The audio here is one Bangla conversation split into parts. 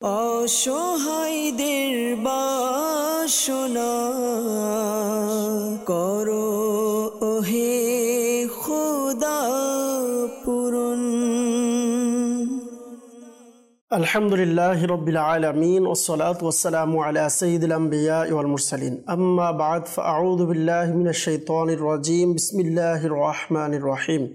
অসহায়দের বাসনা করো ওহে খোদা পূরণ। আলহামদুলিল্লাহি রাব্বিল আলামিন ওয়াসসালাতু ওয়াসসালামু আলা সাইয়্যিদিল আমবিয়া ওয়াল মুরসালিন আম্মা বা'দ ফাআউযু বিল্লাহি মিনাশ শাইতানির রাজীম বিসমিল্লাহির রহমানির রহিম।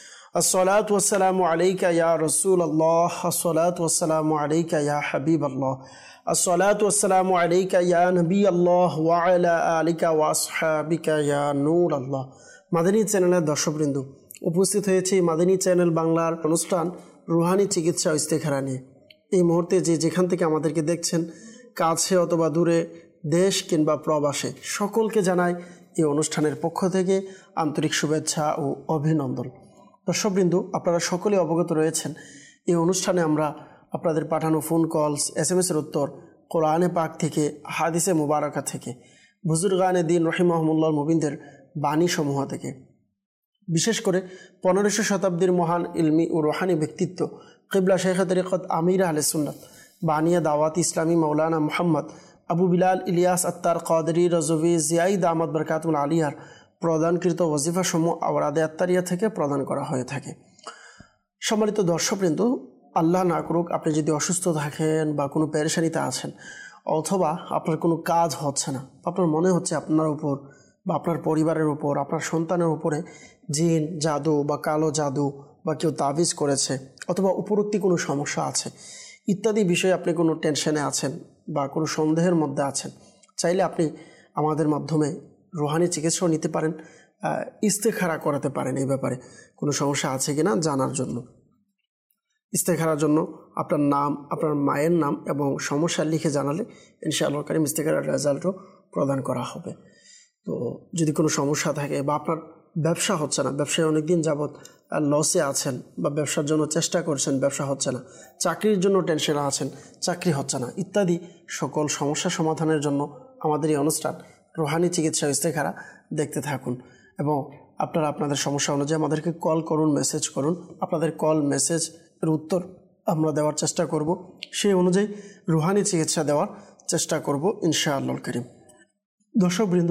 الصلاة والسلام عليك يا رسول الله الصلاة والسلام عليك يا حبيب الله الصلاة والسلام عليك يا نبي الله وعلى آلك وأصحابك يا نور الله। মাদানী চ্যানেলের দর্শকবৃন্দ, উপস্থিত হয়েছে মাদানী চ্যানেল বাংলার অনুষ্ঠান রুহানি চিকিৎসা ও ইস্তেখারা নিয়ে। এই মুহূর্তে যেখান থেকে আমাদেরকে দেখছেন, কাছে অথবা দূরে, দেশ কিংবা প্রবাসে, সকলকে জানাই এই অনুষ্ঠানের পক্ষ থেকে আন্তরিক শুভেচ্ছা ও অভিনন্দন। দর্শকবৃন্দ, আপনারা সকলে অবগত রয়েছেন এই অনুষ্ঠানে আমরা আপনাদের পাঠানো ফোন কলস, SMS-এর উত্তর, কোরআনে পাক থেকে, হাদিসে মুবারাকা থেকে, বুজুর্গানে দিন রহিমাহুমুল্লাহ মুবিনদের বাণীসমূহ থেকে, বিশেষ করে 1500 শতাব্দীর মহান ইলমি ও রুহানি ব্যক্তিত্ব কিবলা শেখে তরিকত আমির আহলে সুন্নাত বানিয়া দাওয়াত ইসলামী মৌলানা মুহাম্মদ আবু বিলাল ইলিয়াস আত্তার কাদরি রজভি জিয়াই দামাত বরকাতুল আলিয়ার প্রদানকৃত ওয়াজিফা সমূহ আওরাদে আত্তারিয়া থেকে প্রদান করা হয়ে থাকে। সম্মানিত দর্শকবৃন্দ, আল্লাহ না করুক আপনি যদি অসুস্থ থাকেন বা কোনো পেরেশানিতে আছেন, অথবা আপনার কোনো কাজ হচ্ছে না, আপনার মনে হচ্ছে আপনার উপর বা আপনার পরিবারের উপর, আপনার সন্তানের উপরে জিন, জাদু বা কালো জাদু বা কেউ তাবিজ করেছে, অথবা উপরোক্ত কোনো সমস্যা আছে ইত্যাদি বিষয়ে আপনি কোনো টেনশনে আছেন বা কোনো সন্দেহের মধ্যে আছেন, চাইলে আপনি আমাদের মাধ্যমে রুহানি চিকিৎসাও নিতে পারেন, ইস্তেখারা করাতে পারেন। এই ব্যাপারে কোনো সমস্যা আছে কিনা জানার জন্য ইস্তেখারার জন্য আপনার নাম, আপনার মায়ের নাম এবং সমস্যা লিখে জানালে ইনশাআল্লাহ কারীম ইস্তেখারার রেজাল্টও প্রদান করা হবে। তো যদি কোনো সমস্যা থাকে বা আপনার ব্যবসা হচ্ছে না, ব্যবসায় অনেক দিন যাবৎ লসে আছেন বা ব্যবসার জন্য চেষ্টা করছেন, ব্যবসা হচ্ছে না, চাকরির জন্য টেনশনে আছেন, চাকরি হচ্ছে না, ইত্যাদি সকল সমস্যা সমাধানের জন্য আমাদের এই অনুষ্ঠান রুহানি চিকিৎসা ইস্তেখারা দেখতে থাকুন এবং আপনারা আপনাদের সমস্যা অনুযায়ী আমাদেরকে কল করুন, মেসেজ করুন। আপনাদের কল মেসেজের উত্তর আমরা দেওয়ার চেষ্টা করব, সেই অনুযায়ী রুহানি চিকিৎসা দেওয়ার চেষ্টা করব ইনশাআল্লাহ কারীম। দর্শকবৃন্দ,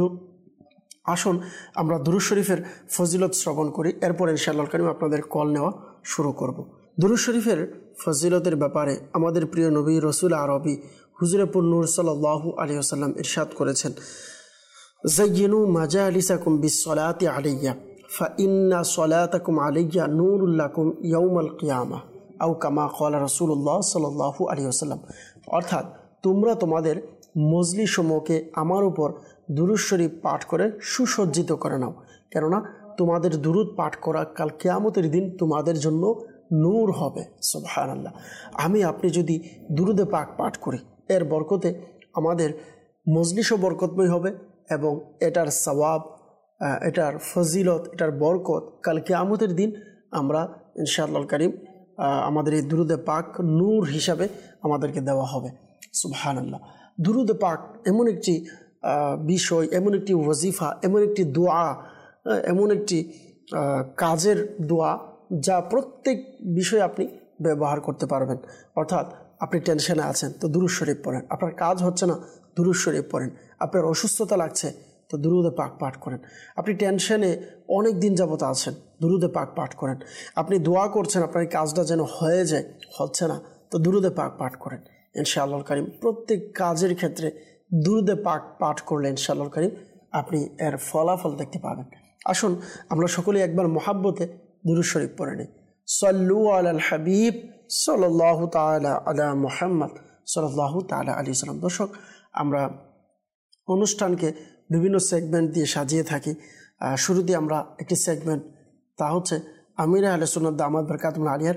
আসুন আমরা দুরূদ শরীফের ফজিলত শ্রবণ করি, এরপর ইনশাআল্লাহ কারীম আপনাদের কল নেওয়া শুরু করব। দুরূদ শরীফের ফজিলতের ব্যাপারে আমাদের প্রিয় নবী রসুল আরবি হুজুরে পুন্নুর সাল্লাল্লাহু আলাইহি ওয়াসাল্লাম ইরশাদ করেছেন, যায়্যিনু মাজালিসাকুম বিসসালাতি আলাইয়া ফাইন্না সালাতাকুম আলাইয়া নূরুল লাকুম ইয়াউমাল কিয়ামাহ আও কামা ক্বালা রাসূলুল্লাহ সাল্লাল্লাহু আলাইহি ওয়াসাল্লাম। অর্থাৎ তোমরা তোমাদের মজলিসমূহকে আমার উপর দুরূদ শরীফ পাঠ করে সুসজ্জিত করে নাও, কেননা তোমাদের দুরূদ পাঠ করা কাল কিয়ামতের দিন তোমাদের জন্য নূর হবে। সুবহানাল্লাহ। আপনি যদি দুরূদে পাক পাঠ করি, এর বরকতে আমাদের মজলিসও বরকতময় হবে এবং এটার সওয়াব, এটার ফজিলত, এটার বরকত কাল কিয়ামতের দিন আমরা ইনশাআল্লাহ কারীম আমাদের এই দুরূদে পাক নূর হিসাবে আমাদেরকে দেওয়া হবে। সুবহানাল্লাহ। দুরূদে পাক এমন একটি বিষয়, এমন একটি ওয়াজিফা, এমন একটি দোয়া, এমন একটি কাজের দোয়া যা প্রত্যেক বিষয়ে আপনি ব্যবহার করতে পারবেন। অর্থাৎ আপনি টেনশনে আছেন তো দুরূদ শরীফ পড়েন, আপনার কাজ হচ্ছে না দুরূদ শরীফ পড়েন, আপনার অসুস্থতা লাগছে তো দুরূদে পাক পাঠ করেন, আপনি টেনশনে অনেক দিন যাবত আছেন দুরূদে পাক পাঠ করেন, আপনি দোয়া করছেন আপনার কাজটা যেন হয়ে যায়, হচ্ছে না তো দুরূদে পাক পাঠ করেন। ইনশাআল্লাহ কারীম প্রত্যেক কাজের ক্ষেত্রে দুরূদে পাক পাঠ করলে ইনশাআল্লাহ কারীম আপনি এর ফলাফল দেখতে পাবেন। আসুন আমরা সকলে একবার মহাব্বতে দুরূদ শরীফ পড়ে নিই। সাল্লু আলাল হাবিব সাল্লাল্লাহু তাআলা আলা মুহাম্মদ সাল্লাল্লাহু তাআলা আলাইহি ওয়াসাল্লাম। দর্শক, আমরা অনুষ্ঠানকে বিভিন্ন সেগমেন্ট দিয়ে সাজিয়ে থাকি। শুরুতে আমরা একটি সেগমেন্ট, তা হচ্ছে আমির আহলে সুন্নাত দামাত বরকাতুল আলিয়ার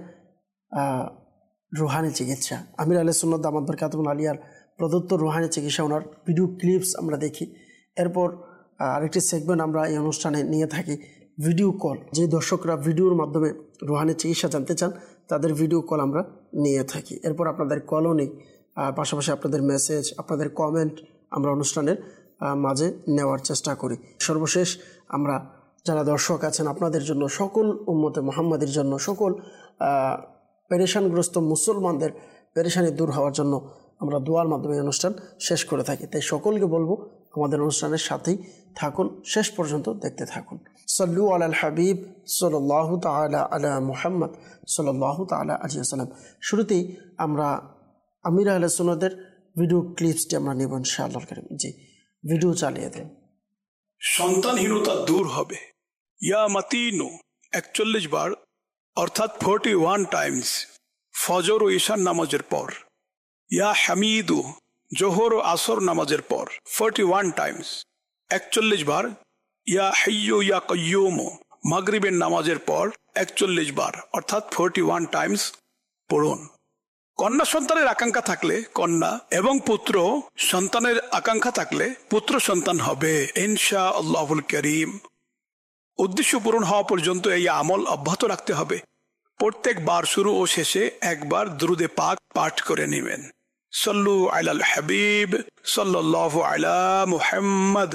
রুহানি চিকিৎসা। আমির আহলে সুন্নাত দামাত বরকাতুল আলিয়ার প্রদত্ত রুহানি চিকিৎসা, ওনার ভিডিও ক্লিপস আমরা দেখি। এরপর আরেকটি সেগমেন্ট আমরা এই অনুষ্ঠানে নিয়ে থাকি ভিডিও কল। যে দর্শকরা ভিডিওর মাধ্যমে রুহানি চিকিৎসা জানতে চান তাদের ভিডিও কল আমরা নিয়ে থাকি। এরপর আপনাদের কলও নেই, পাশাপাশি আপনাদের মেসেজ, আপনাদের কমেন্ট আমরা অনুষ্ঠানের মাঝে নেওয়ার চেষ্টা করি। সর্বশেষ আমরা যারা দর্শক আছেন আপনাদের জন্য, সকল উম্মতে মুহাম্মাদের জন্য, সকল পেরেশানগ্রস্ত মুসলমানদের পেরেশানি দূর হওয়ার জন্য আমরা দোয়ার মাধ্যমে অনুষ্ঠান শেষ করে থাকি। তাই সকলকে বলবো আমাদের অনুষ্ঠানের সাথেই থাকুন, শেষ পর্যন্ত দেখতে থাকুন। সাল্লু আলাল হাবিব সাল্লাল্লাহু তাআলা আলা মুহাম্মদ সাল্লাল্লাহু তাআলা আলাইহি ওয়াসাল্লাম। শুরুতেই আমরা আমির আহলে সুন্নাতের ভিডিও ক্লিপসটি আমরা নেব ইনশাআল্লাহ কারীম। জি, ভিডিও চালিয়ে দেন। সন্তানহীনতা দূর হবে। ইয়া মাতিনু 41 বার অর্থাৎ 41 টাইমস ফজর ও ঈশার নামাজের পর। ইয়া হামিদু জোহর ও আসর নামাজের পর 41 টাইমস 41 বার। ইয়া হাইয়ু ইয়া কাইয়ুম মাগরিবের নামাজের পর 41 বার অর্থাৎ 41 টাইমস পড়ুন। কন্যা সন্তানের আকাঙ্ক্ষা থাকলে কন্যা এবং পুত্র সন্তানের আকাঙ্ক্ষা থাকলে পুত্র সন্তান হবে ইনশাআল্লাহুল কারীম। উদ্দেশ্য পূরণ হওয়া পর্যন্ত এই আমল অব্যাহত রাখতে হবে। প্রত্যেক বার শুরু ও শেষে একবার দুরুদে পাক পাঠ করে নেবেন। সাল্লু আলাল হাবিব সাল্লাল্লাহু আলা মুহাম্মদ।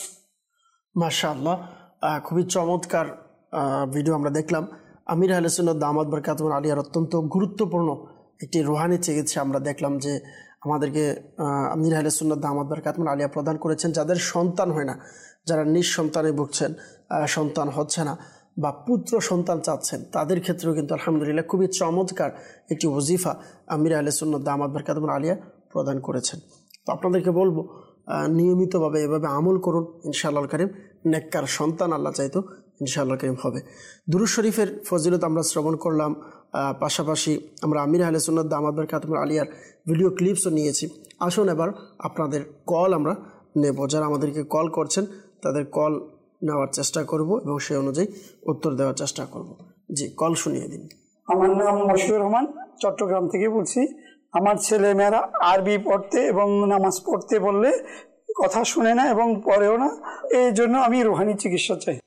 মাশাআল্লাহ, খুবই চমৎকার ভিডিও আমরা দেখলাম। আমির আহলে সুন্নাত দামাত বরকাতুহু আলিয়ার অত্যন্ত গুরুত্বপূর্ণ একটি রুহানি চিকিৎসা আমরা দেখলাম যে আমাদেরকে আমির আহলে সুন্নাত দামাত বরকাতুহু আলিয়া প্রদান করেছেন। যাদের সন্তান হয় না, যারা নিঃসন্তানে ভুগছেন, সন্তান হচ্ছে না বা পুত্র সন্তান চাচ্ছেন, তাদের ক্ষেত্রেও কিন্তু আলহামদুলিল্লাহ খুবই চমৎকার একটি ওজিফা আমির আহলে সুন্নাত দামাত বরকাতুহু আলিয়া প্রদান করেছেন। তো আপনাদেরকে বলবো নিয়মিতভাবে এভাবে আমল করুন, ইনশাআল্লাহ কারীম নেককার সন্তান আল্লাহ চাইতো ইনশাআল্লাহ কারীম হবে। দুরূদ শরীফের ফজিলত আমরা শ্রবণ করলাম, পাশাপাশি আমরা আমির আহলে সুন্নাত দামাত বরকাতুহু আলিয়ার ভিডিও ক্লিপসও নিয়েছি। আসুন এবার আপনাদের কল আমরা নেব। যারা আমাদেরকে কল করছেন তাদের কল নেওয়ার চেষ্টা করব এবং সেই অনুযায়ী উত্তর দেওয়ার চেষ্টা করব। জি, কল শুনিয়ে দিন। আমার নাম মশিউর রহমান, চট্টগ্রাম থেকে বলছি। আমার ছেলে মেয়েরা আরবি পড়তে এবং নামাজ পড়তে বললে কথা শুনে না এবং পড়েও না, এই জন্য আমি রুহানি চিকিৎসা চাই।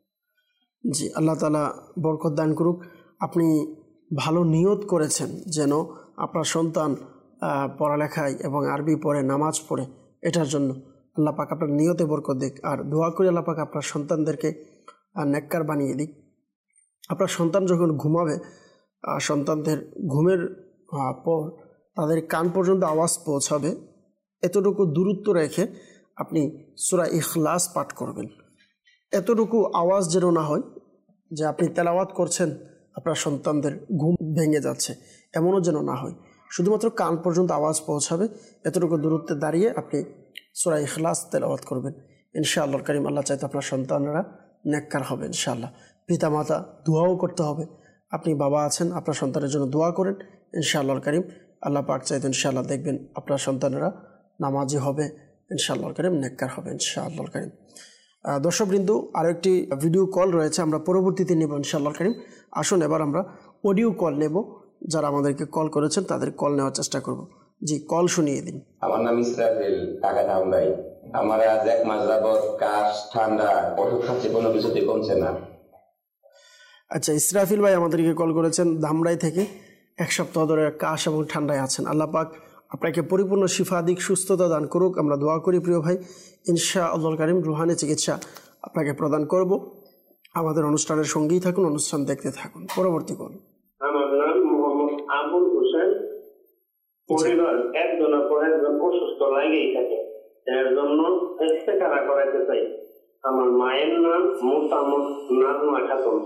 জি, আল্লাহ তাআলা বরকত দান করুক। আপনি ভালো নিয়ত করেছেন যেন আপনার সন্তান পড়ালেখায় এবং আরবি পড়ে, নামাজ পড়ে, এটার জন্য আল্লাহ পাক আপনার নিয়তে বরকত দিক। আর দোয়া করি আল্লাহ পাক আপনার সন্তানদেরকে নেককার বানিয়ে দিক। আপনার সন্তান যখন ঘুমাবে, সন্তানদের ঘুমের পর তাদের কান পর্যন্ত আওয়াজ পৌঁছাবে, এতটুকু দূরত্ব রেখে আপনি সূরা ইখলাস পাঠ করবেন। এতটুকু আওয়াজ যেন না হয় যে আপনি তেলাওয়াত করছেন আপনার সন্তানদের ঘুম ভেঙে যাচ্ছে, এমনও যেন না হয়। শুধুমাত্র কান পর্যন্ত আওয়াজ পৌঁছাবে, এতটুকু দূরত্বে দাঁড়িয়ে আপনি সূরা ইখলাস তেলাওয়াত করবেন। ইনশাআল্লাহ কারীম আল্লাহ চাইতে আপনার সন্তানরা নেককার হবে ইনশাআল্লাহ। পিতামাতা দোয়াও করতে হবে। আপনি বাবা আছেন, আপনার সন্তানের জন্য দোয়া করেন। ইনশাআল্লাহ কারীম আল্লাহ পাক চাইতে ইনশাআল্লাহ দেখবেন আপনার সন্তানেরা নামাজি হবে, ইনশাআল্লাহ কারীম নেককার হবে ইনশাআল্লাহ কারীম। দর্শকবৃন্দ, আরও একটি ভিডিও কল রয়েছে, আমরা পরবর্তীতে নেব ইনশাআল্লাহ কারীম। আসুন এবার আমরা অডিও কল নেব। যারা আমাদেরকে কল করেছেন তাদের কল নেওয়ার চেষ্টা করব। জি, কল শুনিয়ে দিন। আমার নাম ইসরাফিল, টাকা ধামরাই। আমার আজ 1 মাস যাবত কাশ, ঠান্ডা, ওষুধ খাচ্ছি, কোনো কিছুতে কমছে না। আচ্ছা, ইসরাফিল ভাই আমাদেরকে কল করেছেন ধামরাই থেকে। 1 সপ্তাহ ধরে কাশ এবং ঠান্ডায় আছেন। আল্লাহ পাক আপনাকে পরিপূর্ণ শিফা দিক, সুস্থতা দান করুক। আমরা দোয়া করি প্রিয় ভাই, ইনশাআল্লাহ কারীম রুহানি চিকিৎসা আপনাকে প্রদান করব। আমাদের অনুষ্ঠানের সঙ্গেই থাকুন, অনুষ্ঠান দেখতে থাকুন। পরবর্তী কল। আমার নাম মোহাম্মদ আবুল হোসেন। পরিবার একজন পর একজন অসুস্থ লাগেই থাকে, এর জন্য ইস্তেখারা করাইতে চাই। আমার মায়ের নাম মোতামত নাজমা খাতুন।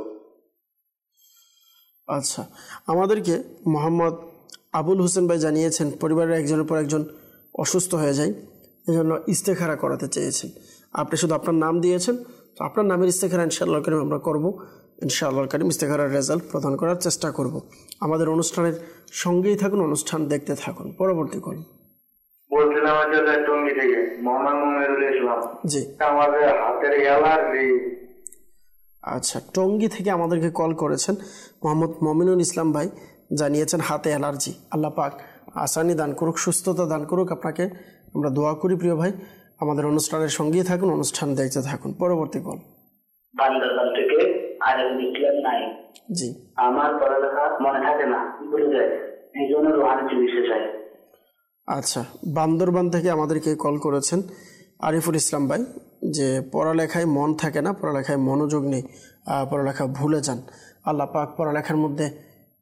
আচ্ছা, আমাদেরকে মোহাম্মদ আবুল হোসেন ভাই জানিয়েছেন পরিবারের একজনের পর একজন অসুস্থ হয়ে যায়, এজন্য ইস্তেখারা করাতে চেয়েছেন। আপনি শুধু আপনার নাম দিয়েছেন, তো আপনার নামের ইস্তেখারা ইনশাআল্লাহ কারীম আমরা করব। ইনশাআল্লাহ কারীম ইস্তেখারার রেজাল্ট প্রদান করার চেষ্টা করব। আমাদের অনুষ্ঠানের সঙ্গেই থাকুন, অনুষ্ঠান দেখতে থাকুন। পরবর্তী কল। বলছিলাম টঙ্গী থেকে মোহাম্মদ মুমিনুল ইসলাম। জি, আমাদের হাতের অ্যালার্জি। আচ্ছা, টঙ্গী থেকে আমাদেরকে কল করেছেন মোহাম্মদ মমিনুল ইসলাম ভাই, জানিয়েছেন হাতে অ্যালার্জি। আল্লাহ পাক আসানি দান করুক, সুস্থতা দান করুক আপনাকে। আমরা দোয়া করি প্রিয় ভাই। আমাদের অনুষ্ঠানের সঙ্গেই থাকুন, অনুষ্ঠান দেখতে থাকুন। পরবর্তী কল। বান্দরবান থেকে আরেফুল ইসলাম নাই। জি, আমার পড়ালেখা মনে থাকে না, ভুলে যায়, এই জন্য রুহানি চিকিৎসা চাই। আচ্ছা, বান্দরবান থেকে আমাদেরকে কল করেছেন আরিফুল ইসলাম ভাই, যে পড়ালেখায় মন থাকে না, পড়ালেখায় মনোযোগ নেই, পড়ালেখা ভুলে যান। আল্লাহ পাক পড়ালেখার মধ্যে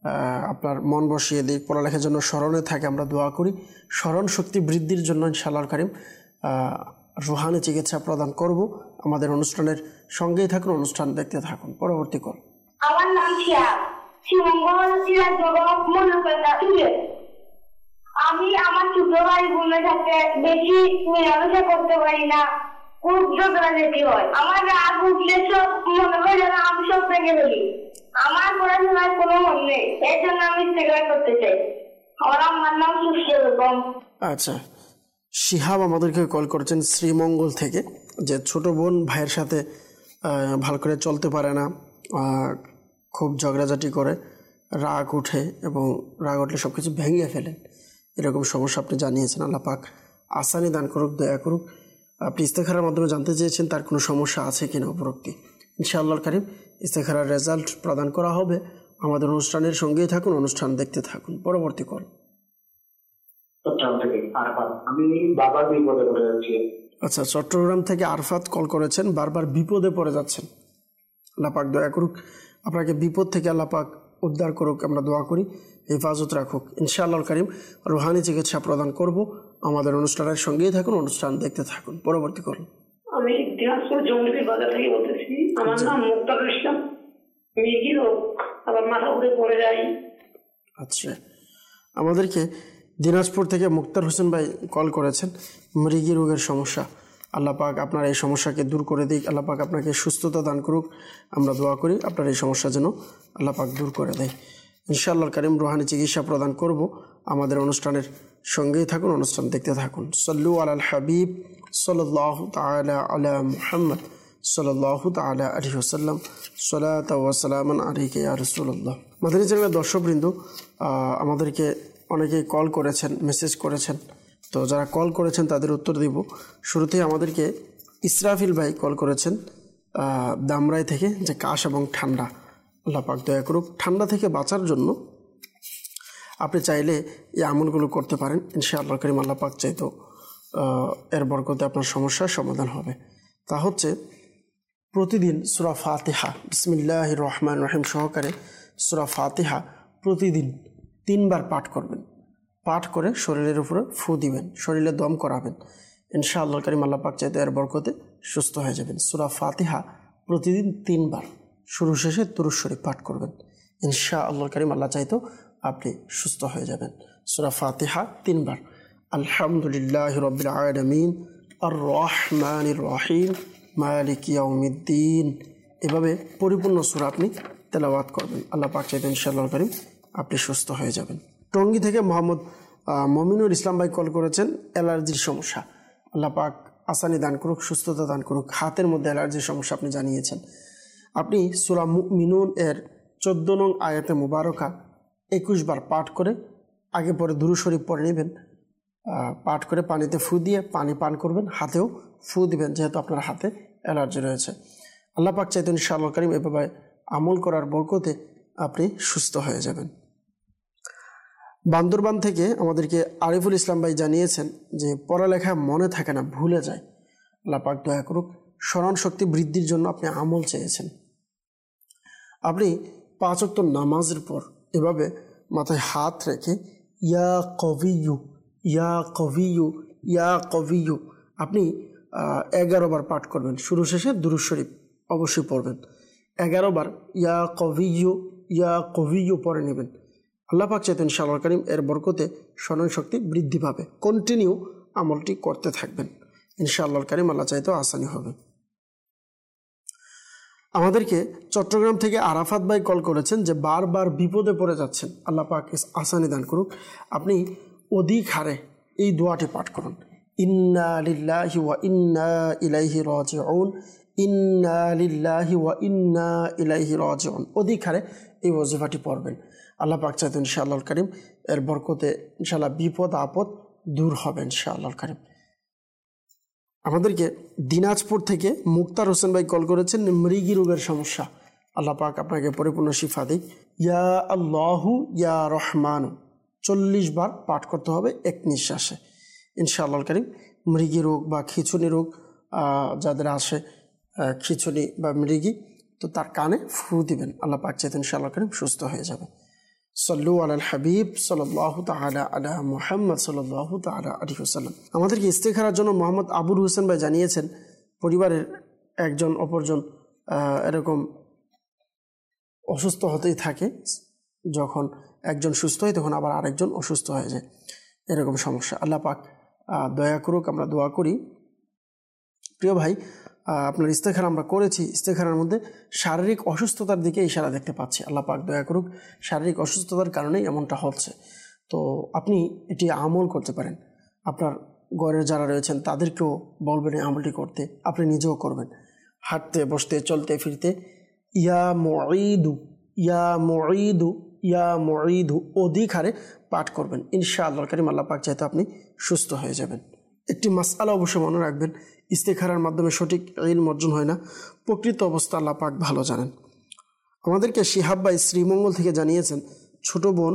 আপনার মন বসিয়ে দিক, পড়ালেখার জন্য স্মরণে থাকে, আমরা দোয়া করি। স্মরণ শক্তি বৃদ্ধির জন্য ইনশাআল্লাহ কারীম রুহানি চিকিৎসা প্রদান করব। আমাদের অনুষ্ঠানের সঙ্গেই থাকুন, অনুষ্ঠান দেখতে থাকুন। পরবর্তী কল। আমার নাম শিহাব, শিবমঙ্গল সিরাজনগর মনোকতা তুলে। আমি আমার ছোট ভাই বোনের সাথে বেশি মেলামেশা করতে পারি না, খুব ঝগড়াঝাটি হয়। আমার রাগ উঠলে সব মনে হয় যেন আমি সব ভেঙে ফেলি। আমার পড়াশোনার কোনো মন নেই, এর জন্য আমি ইস্তেগফার করতে চাই। আমার আম্মার নাম সুশীল বেগম। আচ্ছা, শিহাব আমাদেরকে কল করেছেন শ্রীমঙ্গল থেকে, যে ছোট বোন ভাইয়ের সাথে ভালো করে চলতে পারে না, খুব ঝগড়াঝাটি করে, রাগ উঠে এবং রাগ উঠলে সব কিছু ভেঙে ফেলেন, এরকম সমস্যা আপনি জানিয়েছেন। আল্লাহ পাক আসানি দান করুক, দয়া করুক। আপনি ইস্তেখারার মাধ্যমে জানতে চেয়েছেন তার কোনো সমস্যা আছে কিনা উপরোক্তি। ইনশাআল্লাহ কারীম ইস্তেখারার রেজাল্ট প্রদান করা হবে। আমাদের অনুষ্ঠানের সঙ্গেই থাকুন, অনুষ্ঠান দেখতে থাকুন। পরবর্তী কল। আমি বাবার বিপদে পড়ে যাচ্ছি। আচ্ছা, চট্টগ্রাম থেকে আরফাত কল করেছেন, বারবার বিপদে পড়ে যাচ্ছেন। আল্লাহ পাক দয়া করুক, আপনাকে বিপদ থেকে আল্লাহ পাক উদ্ধার করুক, আমরা দোয়া করি, হেফাজত রাখুক। ইনশাআল্লাহ কারীম রুহানি চিকিৎসা প্রদান করব। আমাদের অনুষ্ঠানের সঙ্গেই থাকুন, অনুষ্ঠান দেখতে থাকুন। পরবর্তী করুন। আমি দিনাজপুর জঙ্গলি বাজার থেকে বলতেছি। আমার নাম মুক্তারুল ইসলাম। মৃগী রোগ, আবার মাথা উঠে পড়ে যাই। আচ্ছা, আমাদেরকে দিনাজপুর থেকে মুক্তার হোসেন ভাই কল করেছেন, মৃগী রোগের সমস্যা। আল্লাহ পাক আপনার এই সমস্যাকে দূর করে দিক, আল্লাহ পাক আপনাকে সুস্থতা দান করুক। আমরা দোয়া করি আপনার এই সমস্যা যেন আল্লাহ পাক দূর করে দেয়। ইনশাআল্লাহ কারীম রুহানি চিকিৎসা প্রদান করব। আমাদের অনুষ্ঠানের সঙ্গেই থাকুন, অনুষ্ঠান দেখতে থাকুন। সাল্লু আলাল হাবিব সাল্লাল্লাহু তাআলা আলা মুহাম্মদ সাল্লাল্লাহু তাআলা আলাইহি ওয়াসাল্লাম, সালাতু ওয়া সালামান আলাইকা ইয়া রাসূলুল্লাহ। মাদানী চ্যানেলের দর্শকবৃন্দ, আমাদেরকে অনেকেই কল করেছেন, মেসেজ করেছেন, তো যারা কল করেছেন তাদের উত্তর দিব। শুরুতেই আমাদেরকে ইসরাফিল ভাই কল করেছেন দামরাই থেকে, যে কাশ এবং ঠান্ডা। আল্লাহ পাক দয়া করুক। ঠান্ডা থেকে বাঁচার জন্য আপনি চাইলে এই আমলগুলো করতে পারেন। ইনশাআল্লাহ কারীম আল্লাহ পাক চাইতো এর বরকতে আপনার সমস্যার সমাধান হবে। তা হচ্ছে প্রতিদিন সূরা ফাতিহা বিসমিল্লাহির রহমানির রহিম সহকারে সূরা ফাতিহা প্রতিদিন 3 বার পাঠ করবেন। পাঠ করে শরীরের উপরে ফু দিবেন, শরীরে দম করাবেন। ইনশাআল্লাহ কারীম আল্লাহ পাক চাইতে এর বরকতে সুস্থ হয়ে যাবেন। সূরা ফাতিহা প্রতিদিন 3 বার শুরু শেষে দুরূদ শরীফ পাঠ করবেন। ইনশাআল্লাহ কারীম আল্লাহ চাইতো আপনি সুস্থ হয়ে যাবেন। সূরা ফাতিহা 3 বার। আলহামদুলিল্লাহি রাব্বিল আলামিন আর রহমানির রহিম মালিকি ইয়াউমিদ্দিন, এভাবে পরিপূর্ণ সূরা আপনি তেলাওয়াত করবেন। আল্লাহ পাক চাইতে ইনশাআল্লাহ কারীম আপনি সুস্থ হয়ে যাবেন। টঙ্গী থেকে মোহাম্মদ মমিনুর ইসলাম ভাই কল করেছেন, অ্যালার্জির সমস্যা। আল্লাহ পাক আসানি দান করুক, সুস্থতা দান করুক। হাতের মধ্যে অ্যালার্জির সমস্যা আপনি জানিয়েছেন। আপনি সূরা মুমিনুন এর 14 নং আয়াতে মুবারকা 21 বার পাঠ করে আগে পরে দুরূদ শরীফ পড়ে নেবেন। পাঠ করে পানিতে ফু দিয়ে পানি পান করবেন, হাতেও ফু দিবেন, যেহেতু আপনার হাতে অ্যালার্জি রয়েছে। আল্লাহ পাক চাইতেন ইনশাআল্লাহ কারীম এভাবে আমল করার বরকতে আপনি সুস্থ হয়ে যাবেন। বান্দরবান থেকে আমাদেরকে আরিফুল ইসলাম ভাই জানিয়েছেন যে পড়ালেখা মনে থাকে না, ভুলে যায়। আল্লাহ পাক দয়া করুক। স্মরণ শক্তি বৃদ্ধির জন্য আপনি আমল চেয়েছেন। আপনি 5 ওয়াক্ত নামাজের পর এভাবে মাথায় হাত রেখে ইয়া কবিয়ু ইয়া কবিয়ু ইয়া কবিয়ু আপনি 11 বার পাঠ করবেন। শুরু শেষে দুরূদ শরীফ অবশ্যই পড়বেন। 11 বার ইয়া কবিয়ু পড়ে নেবেন। আল্লাহ পাক চাইতেন ইনশাআল্লাহ কারীম এর বরকতে স্মরণ শক্তি বৃদ্ধি পাবে। কন্টিনিউ আমলটি করতে থাকবেন। ইনশাআল্লাহ কারীম আল্লাহ চাইতেও আসানি হবে। আমাদেরকে চট্টগ্রাম থেকে আরাফাত ভাই কল করেছেন, যে বারবার বিপদে পড়ে যাচ্ছেন। আল্লাহ পাক আসানি দান করুক। আপনি অধিক হারে এই দোয়াটি পাঠ করুন, ইন্না লিল্লাহি ওয়া ইন্না ইলাইহি রাজিউন, ইন্না লিল্লাহি ওয়া ইন্না ইলাইহি রাজিউন। অধিক হারে এই ওয়াজিফাটি পড়বেন। আল্লাহ পাক চাইতেন ইনশাআল্লাহ কারীম এর বরকতে ইনশাআল্লাহ বিপদ আপদ দূর হবে ইনশাআল্লাহ কারীম। আমাদেরকে দিনাজপুর থেকে মুক্তার হোসেন ভাই কল করেছেন, মৃগী রোগের সমস্যা। আল্লাহ পাক আপনাকে পরিপূর্ণ শিফা দিক। ইয়া আল্লাহু ইয়া রহমানু 40 বার পাঠ করতে হবে এক নিঃশ্বাসে। ইনশাআল্লাহ কারীম মৃগী রোগ বা খিঁচুনি রোগ যাদের আসে, খিঁচুনি বা মৃগী, তো তার কানে ফু দিবেন। আল্লাহ পাক চাইতেন ইনশাআল্লাহ কারীম সুস্থ হয়ে যাবে। সাল্লু আলাল হাবিব সাল্লাল্লাহু তাআলা আলা মুহাম্মদ সাল্লাল্লাহু তাআলা আলাইহি ওয়াসাল্লাম। আমাদেরকে ইস্তেখারার জন্য মোহাম্মদ আবুল হোসেন ভাই জানিয়েছেন, পরিবারের একজন অপরজন এরকম অসুস্থ হতেই থাকে, যখন একজন সুস্থ হয় তখন আবার আরেকজন অসুস্থ হয়ে যায়, এরকম সমস্যা। আল্লাহ পাক দয়া করুক, আমরা দোয়া করি। প্রিয় ভাই, আপনার ইস্তেখারা আমরা করেছি, ইস্তেখারার মধ্যে শারীরিক অসুস্থতার দিকে ইশারা দেখতে পাচ্ছি। আল্লাহ পাক দয়া করুক, শারীরিক অসুস্থতার কারণেই এমনটা হচ্ছে। তো আপনি এটি আমল করতে পারেন, আপনার ঘরের যারা রয়েছেন তাদেরকেও বলবেন এই আমলটি করতে, আপনি নিজেও করবেন। হাঁটতে, বসতে, চলতে ফিরতে ইয়া মুঈদু ইয়া মুঈদু ইয়া মুঈদু অধিক হারে পাঠ করবেন। ইনশাআল্লাহ কারীম আল্লাহ পাক চাইতে আপনি সুস্থ হয়ে যাবেন। একটি মাসআলা অবশ্যই মনে রাখবেন, ইস্তেখারার মাধ্যমে সঠিক ইলম অর্জন হয় না, প্রকৃত অবস্থা আল্লাহ পাক ভালো জানেন। আমাদেরকে শিহাব ভাই শ্রীমঙ্গল থেকে জানিয়েছেন, ছোট বোন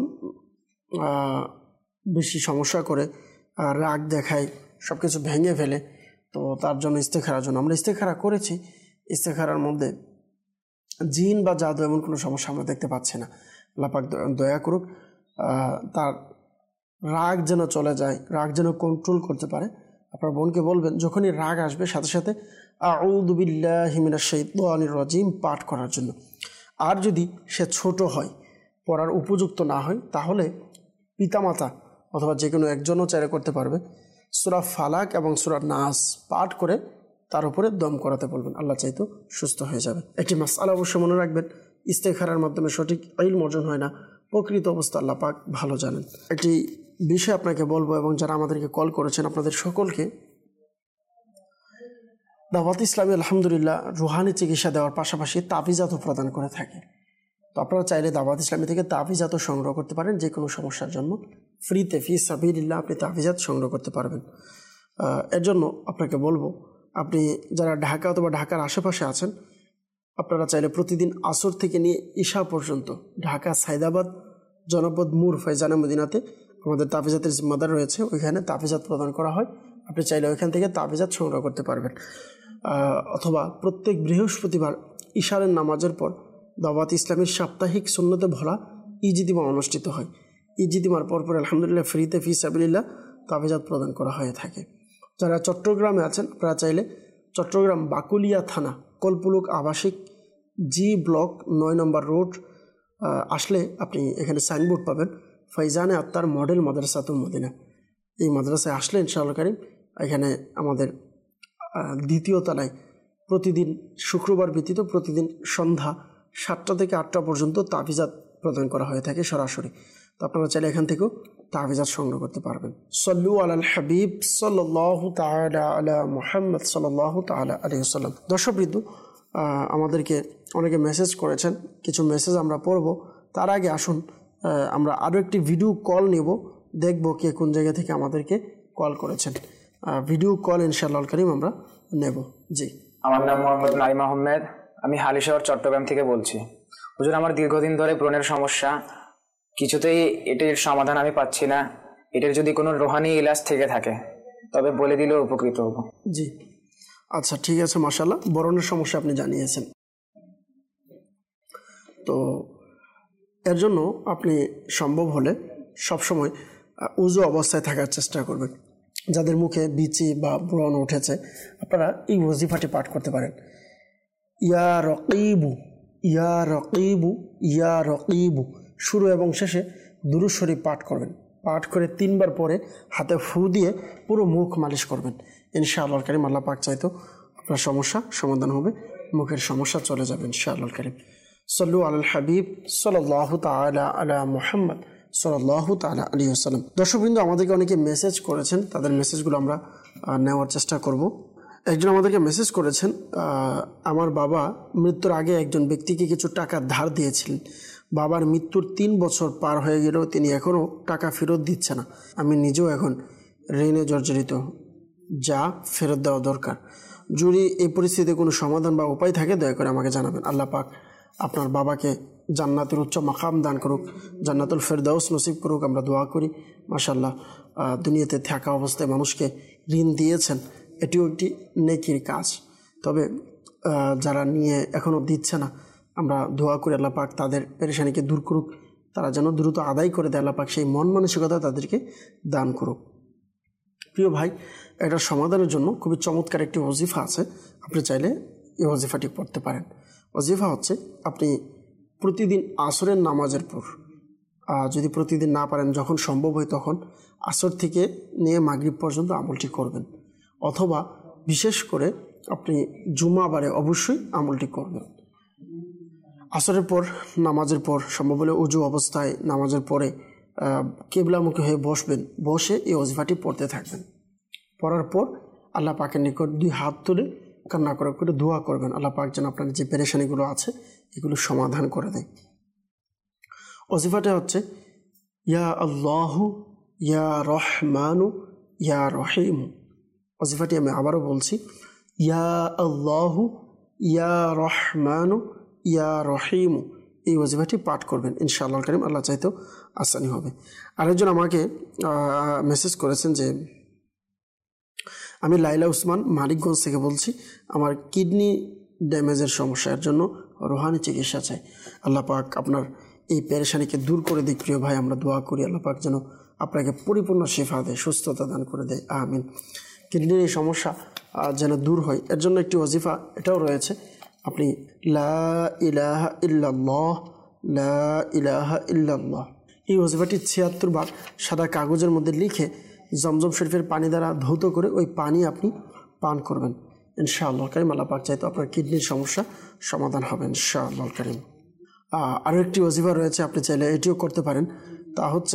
বেশি সমস্যা করে, রাগ দেখায়, সব কিছু ভেঙে ফেলে, তো তার জন্য ইস্তেখারার জন্য আমরা ইস্তেখারা করেছি। ইস্তেখারার মধ্যে জিন বা জাদু এমন কোনো সমস্যা আমরা দেখতে পাচ্ছি না। আল্লাহ পাক দয়া করুক, তার রাগ যেন চলে যায়, রাগ যেন কন্ট্রোল করতে পারে। আপনার বোনকে বলবেন যখনই রাগ আসবে সাথে সাথে আউযু বিল্লাহি মিনাশ শাইতানির রাজিম পাঠ করার জন্য। আর যদি সে ছোট হয়, পড়ার উপযুক্ত না হয়, তাহলে পিতামাতা অথবা যে কোনো একজনও চাইলে করতে পারবে, সূরা ফালাক এবং সূরা নাস পাঠ করে তার উপরে দম করাতে বলবেন, আল্লাহ চাইতো সুস্থ হয়ে যাবে। একটি মাসআলা অবশ্যই মনে রাখবেন, ইস্তেখারার মাধ্যমে সঠিক ইলম অর্জন হয় না, প্রকৃত অবস্থা আল্লাহ পাক ভালো জানেন। একটি বিষয় আপনাকে বলবো, এবং যারা আমাদেরকে কল করেছেন আপনাদের সকলকে, দাওয়াত ইসলামী আলহামদুলিল্লাহ রুহানি চিকিৎসা দেওয়ার পাশাপাশি তাবিজাতও প্রদান করে থাকে। তো আপনারা চাইলে দাওয়াত ইসলামী থেকে তাবিজাতও সংগ্রহ করতে পারেন, যে কোনো সমস্যার জন্য ফ্রিতে, ফি সাবিলিল্লাহ আপনি তাবিজাত সংগ্রহ করতে পারবেন। এর জন্য আপনাকে বলবো, আপনি যারা ঢাকা অথবা ঢাকার আশেপাশে আছেন, আপনারা চাইলে প্রতিদিন আসর থেকে নিয়ে ঈশা পর্যন্ত ঢাকা সাইদাবাদ জনপদ মুর ফয়জানে মদিনাতে আমাদের তাবিজাতের জিম্মাদার রয়েছে, ওইখানে তাবিজাত প্রদান করা হয়। আপনি চাইলে ওইখান থেকে তাবিজাত সংগ্রহ করতে পারবেন। অথবা প্রত্যেক বৃহস্পতিবার ইশারের নামাজের পর দাওয়াত ইসলামীর সাপ্তাহিক সুন্নতে ভরা ইজতিমা অনুষ্ঠিত হয়। ইজতিমার পরপর আলহামদুলিল্লাহ ফ্রিতে ফি সাবিলিল্লাহ তাবিজাত প্রদান করা হয়ে থাকে। যারা চট্টগ্রামে আছেন, আপনারা চাইলে চট্টগ্রাম বাকুলিয়া থানা কলপুলক আবাসিক জি ব্লক 9 নম্বর রোড আসলে আপনি এখানে সাইনবোর্ড পাবেন, ফয়জানে আত্মার মডেল মাদ্রাসাতুল মদিনা। এই মাদ্রাসায় আসলে ইনশাআল্লাহ কারীম এখানে আমাদের দ্বিতীয় তলায় প্রতিদিন শুক্রবার ব্যতীত প্রতিদিন সন্ধ্যা 7টা থেকে 8টা পর্যন্ত তাবিজাত প্রদান করা হয়ে থাকে সরাসরি। তো আপনারা চাইলে এখান থেকেও তাবিজাত সংগ্রহ করতে পারবেন। সাল্লু আলাল হাবিব সাল্লাল্লাহু তাআলা আলা মুহাম্মদ সাল্লাল্লাহু তাআলা আলাইহি ওয়াসাল্লাম। দর্শকবৃন্দ, আমাদেরকে অনেকে মেসেজ করেছেন, কিছু মেসেজ আমরা পড়ব। তার আগে আসুন আমরা আরও একটি ভিডিও কল নেব, দেখব কে কোন জায়গা থেকে আমাদেরকে কল করেছেন। ভিডিও কল ইনশাআল্লাহ কারীম আমরা নেব। জি, আমার নাম মোহাম্মদ নাইম আহমেদ, আমি হালিশহর চট্টগ্রাম থেকে বলছি। হুজুর, আমার দীর্ঘদিন ধরে ব্রণের সমস্যা, কিছুতেই এটির সমাধান আমি পাচ্ছি না। এটির যদি কোনো রোহানি ইলাজ থেকে থাকে তবে বলে দিলেও উপকৃত হব। জি, আচ্ছা ঠিক আছে, মাশাআল্লাহ। ব্রণের সমস্যা আপনি জানিয়েছেন, তো এর জন্য আপনি সম্ভব হলে সবসময় উযু অবস্থায় থাকার চেষ্টা করবেন। যাদের মুখে বিচি বা ব্রণ উঠেছে, আপনারা এই ওয়াজিফাটি পাঠ করতে পারেন। ইয়া রকিবু ইয়া রকিবু ইয়া রকিবু, শুরু এবং শেষে দুরূদ শরীফ পাঠ করবেন। পাঠ করে 3 বার পরে হাতে ফু দিয়ে পুরো মুখ মালিশ করবেন। ইনশাআল্লাহ কারীম আল্লাহ পাক চাইতো আপনার সমস্যা সমাধান হবে, মুখের সমস্যা চলে যাবে ইনশাআল্লাহ কারীম। সাল্লু আলাল হাবিব সাল্লাল্লাহু তাআলা আলা মুহাম্মদ সাল্লাল্লাহু তাআলা আলাইহি ওয়াসাল্লাম। দর্শকবৃন্দ, আমাদেরকে অনেকে মেসেজ করেছেন, তাদের মেসেজগুলো আমরা নেওয়ার চেষ্টা করব। একজন আমাদেরকে মেসেজ করেছেন, আমার বাবা মৃত্যুর আগে একজন ব্যক্তিকে কিছু টাকা ধার দিয়েছিলেন। বাবার মৃত্যুর 3 বছর পার হয়ে গেলেও তিনি এখনও টাকা ফেরত দিচ্ছে না। আমি নিজেও এখন ঋণে জর্জরিত, যা ফেরত দেওয়া দরকার। যদি এই পরিস্থিতিতে কোনো সমাধান বা উপায় থাকে দয়া করে আমাকে জানাবেন। আল্লাহ পাক আপনার বাবাকে জান্নাতের উচ্চ মাকাম দান করুক, জান্নাতুল ফেরদাউস নসিব করুক, আমরা দোয়া করি। মাশাআল্লাহ, দুনিয়াতে থাকা অবস্থায় মানুষকে ঋণ দিয়েছেন, এটিও একটি নেকির কাজ। তবে যারা নিয়ে এখনও দিচ্ছে না, আমরা দোয়া করি আল্লাহ পাক তাদের পেরেশানিকে দূর করুক, তারা যেন দ্রুত আদায় করে দেয়, আল্লাহ পাক সেই মন মানসিকতা তাদেরকে দান করুক। প্রিয় ভাই, এটা সমাধানের জন্য খুবই চমৎকার একটি ওজিফা আছে, আপনি চাইলে এই ওজিফাটি পড়তে পারেন। ওজিফা হচ্ছে আপনি প্রতিদিন আসরের নামাজের পর, যদি প্রতিদিন না পারেন, যখন সম্ভব হয় তখন আসর থেকে নিয়ে মাগরিব পর্যন্ত আমলটি করবেন, অথবা বিশেষ করে আপনি জুমাবারে অবশ্যই আমলটি করবেন। আসরের পর নামাজের পর সম্ভব হলে উজু অবস্থায় নামাজের পরে কিবলামুখী হয়ে বসবেন, বসে এই ওজিফাটি পড়তে থাকবেন। পড়ার পর আল্লাহ পাকের নিকট 2 হাত তুলে কান্না করে দোয়া করবেন, আল্লাহ পাক যেন আপনার যে পেরেশানিগুলো আছে এগুলো সমাধান করে দেয়। ওজিফাটা হচ্ছে ইয়া আল্লাহু ইয়া রহমানু ইয়া রহিম। ওজিফাটি আমি আবারও বলছি, ইয়া আল্লাহু ইয়া রহমানু ইয়া রহিম। এই ওজিফাটি পাঠ করবেন, ইনশাআল্লাহ কারীম আল্লাহ চাইতেও আসানি হবে। আরেকজন আমাকে মেসেজ করেছেন যে আমি লাইলা উসমান মানিকগঞ্জ থেকে বলছি, আমার কিডনি ড্যামেজের সমস্যার জন্য রুহানি চিকিৎসা চাই। আল্লাহ পাক আপনার এই পেরেশানিকে দূর করে দিক। প্রিয় ভাই, আমরা দোয়া করি আল্লাহ পাক যেন আপনাকে পরিপূর্ণ শিফা দেয়, সুস্থতা দান করে দেয়, আমিন। কিডনির এই সমস্যা যেন দূর হয়, এর জন্য একটি ওজিফা এটাও রয়েছে। আপনি লা ইলাহা ইল্লাল্লাহ, লা ইলাহা ইল্লাল্লাহ, এই ওজিফাটি 76 বার সাদা কাগজের মধ্যে লিখে জমজম শরীফের পানি দ্বারা ধৌত করে ওই পানি আপনি পান করবেন, ইনশাআল্লাহ কারীম আল্লাহ পাক চাইতো আপনার কিডনির সমস্যা সমাধান হবে, ইনশাআল্লাহ কারীম। আরও একটি ওজিফা রয়েছে, আপনি চাইলে এটিও করতে পারেন। তা হচ্ছে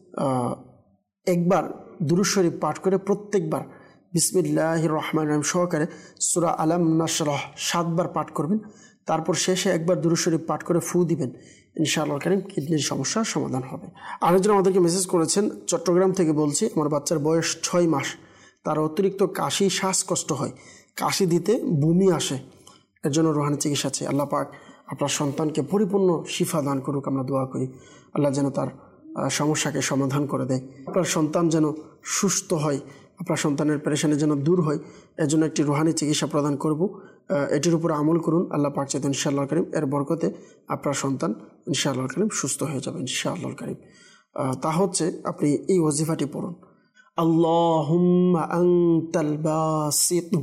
একবার দুরূদ শরীফ পাঠ করে প্রত্যেকবার বিসমিল্লাহির রহমানির রহিম সহকারে সূরা আলাম নাশরাহ 7 বার পাঠ করবেন। তারপর শেষে একবার দুরূদ শরীফ পাঠ করে ফু দিবেন, ইনশাআল্লাহ কারীম কিডনির সমস্যার সমাধান হবে। আরেকজন আমাদেরকে মেসেজ করেছেন, চট্টগ্রাম থেকে বলছি, আমার বাচ্চার বয়স 6 মাস, তার অতিরিক্ত কাশি, শ্বাসকষ্ট হয়, কাশি দিতে বমি আসে, এর জন্য রুহানি চিকিৎসা চাই। আল্লাহ পাক আপনার সন্তানকে পরিপূর্ণ শিফা দান করুক, আমরা দোয়া করি আল্লাহ যেন তার সমস্যাকে সমাধান করে দেয়, আপনার সন্তান যেন সুস্থ হয়, আপনার সন্তানের পেরেশানি যেন দূর হয়, এর জন্য একটি রুহানি চিকিৎসা প্রদান করব। এটির উপর আমল করুন, আল্লাহ পাক চাইতেন ইনশাআল্লাহ কারীম এর বরকতে আপনার সন্তান ইনশাআল্লাহ কারীম সুস্থ হয়ে যাবে, ইনশাআল্লাহ কারীম। তা হচ্ছে আপনি এই ওজিফাটি পড়ুন, আল্লাহুম্মা আনতাল বাসিতু,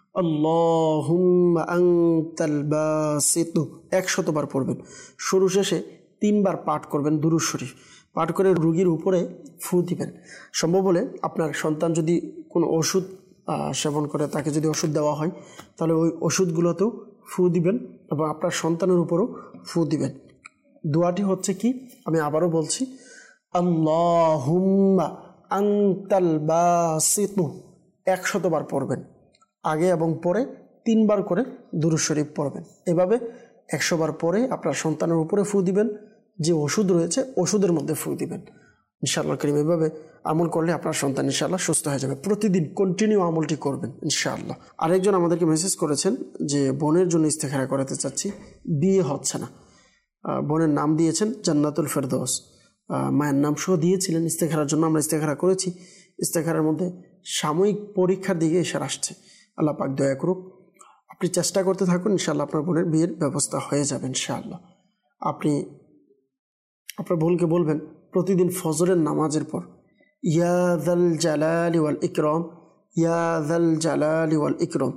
আল্লাহুম্মা আনতাল বাসিতু 100 বার পড়বেন। শুরু শেষে 3 বার পাঠ করবেন দুরূদ শরীফ, পাঠ করে রোগীর উপরে ফু দিবেন। সম্ভব হলে আপনার সন্তান যদি কোনো ওষুধ সেবন করে, তাকে যদি ওষুধ দেওয়া হয়, তাহলে ওই ওষুধগুলোতেও ফু দিবেন এবং আপনার সন্তানের উপরও ফু দিবেন। দোয়াটি হচ্ছে কি, আমি আবারও বলছি, আল্লাহুম্মা আনতাল বাসিতু 100 বার পড়বেন, আগে এবং পরে 3 বার করে দুরূদ শরীফ পড়বেন। এভাবে 100 বার পরে আপনার সন্তানের উপরে ফু দিবেন, যে ওষুধ রয়েছে ওষুধের মধ্যে ফু দিবেন, ইনশাআল্লাহ কারীম। এভাবে আমল করলে আপনার সন্তান ইনশাআল্লাহ সুস্থ হয়ে যাবে। প্রতিদিন কন্টিনিউ আমলটি করবেন, ইনশাআল্লাহ। আরেকজন আমাদেরকে মেসেজ করেছেন যে বোনের জন্য ইস্তেখারা করাতে চাচ্ছি, বিয়ে হচ্ছে না, বোনের নাম দিয়েছেন জান্নাতুল ফেরদৌস, মায়ের নাম সহ দিয়েছিলেন ইস্তেখারার জন্য। আমরা ইস্তেখারা করেছি, ইস্তেখারার মধ্যে সাময়িক পরীক্ষার দিকে এসে আসছে, আল্লাহ পাক দয়া করুক। আপনি চেষ্টা করতে থাকুন, ইনশাআল্লাহ আপনার বোনের বিয়ের ব্যবস্থা হয়ে যাবে, ইনশাআল্লাহ। আপনি আপনার বোনকে বলবেন প্রতিদিন ফজরের নামাজের পর ইয়া যাল জালালি ওয়াল ইকরাম, ইয়া যাল জালালি ওয়াল ইকরাম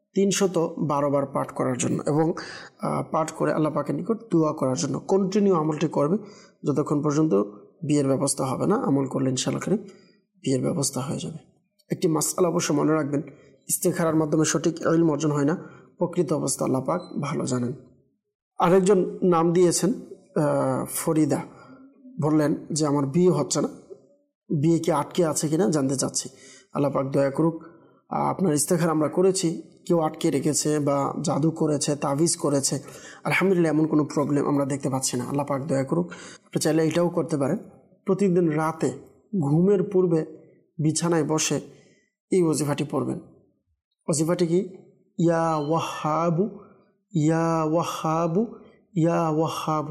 312 বার পাঠ করার জন্য, এবং পাঠ করে আল্লাহ পাকের নিকট দোয়া করার জন্য কন্টিনিউ আমলটি করবে যতক্ষণ পর্যন্ত বিয়ের ব্যবস্থা হবে না। আমল করলে ইনশাআল্লাহ কারীম বিয়ের ব্যবস্থা হয়ে যাবে। একটি মাসআলা অবশ্য মনে রাখবেন, ইস্তেখারার মাধ্যমে সঠিক ইলম অর্জন হয় না, প্রকৃত অবস্থা আল্লাহ পাক ভালো জানেন। আরেকজন নাম দিয়েছেন ফরিদা, বললেন যে আমার বিয়ে হচ্ছে না, বিয়ে কি আটকে আছে কিনা জানতে চাচ্ছি, আল্লাহ পাক দয়া করুক। আপনার ইস্তেখারা আমরা করেছি, কেউ আটকে রেখেছে বা জাদু করেছে, তাবিজ করেছে, আলহামদুলিল্লাহ এমন কোনো প্রবলেম আমরা দেখতে পাচ্ছি না, আল্লাহ পাক দয়া করুক। আপনি চাইলে এটাও করতে পারেন, প্রতিদিন রাতে ঘুমের পূর্বে বিছানায় বসে এই ওজিফাটি পড়বেন। ওজিফাটি কি, ইয়া ওয়াহাবু, ইয়া ওয়াহাবু, ইয়া ওয়াহাবু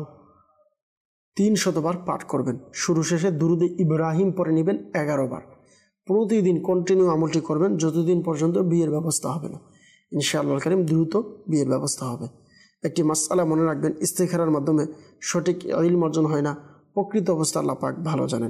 300 বার পাঠ করবেন। শুরু শেষে দুরুদে ইব্রাহিম পড়ে নেবেন 11 বার। প্রতিদিন কন্টিনিউ আমলটি করবেন যতদিন পর্যন্ত বিয়ের ব্যবস্থা হবে না, ইনশাআল্লাহ কারীম দ্রুত বিয়ের ব্যবস্থা হবে। একটি মাসআলা মনে রাখবেন, ইস্তেখারার মাধ্যমে সঠিক ইলম অর্জন হয় না, প্রকৃত অবস্থা আল্লাহ পাক ভালো জানেন।